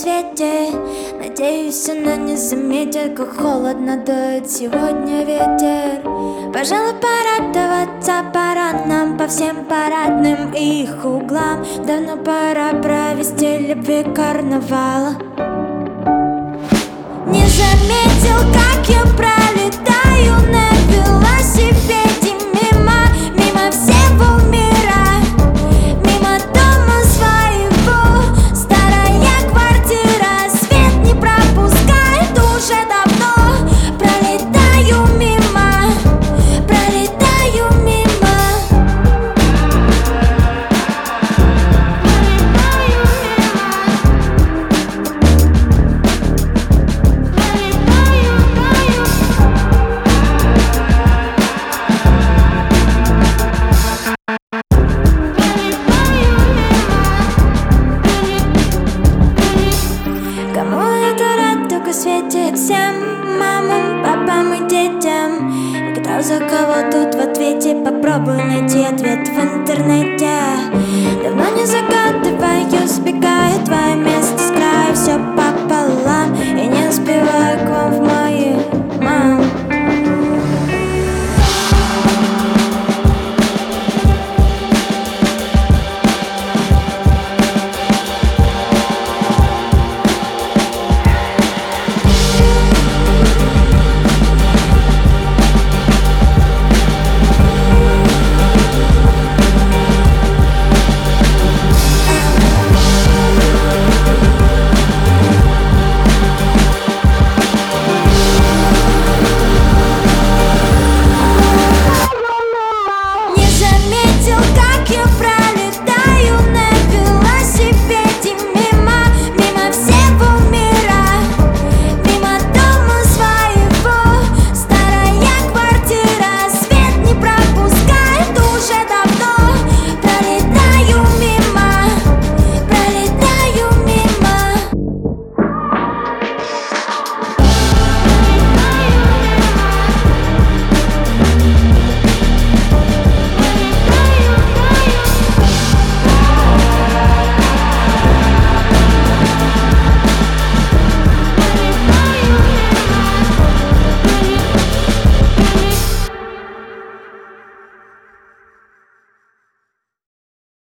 свете. Надеюсь, она не заметит, как холодно дует сегодня ветер. Пожалуй, порадоваться пора нам по всем парадным и их углам. Давно пора провести любви карнавал. Не заметил, как я пролетаю на велосипеде мимо всего мира, мимо дома своего. Старая квартира свет не пропускает уже давно. Пролетаю мимо, пролетаю мимо. Кому это радуга светит? Всем мамам, папам и детям. И кто за кого тут в ответе? Попробуй найти ответ в интернете. Давно не загадываю, сбегаю твое место.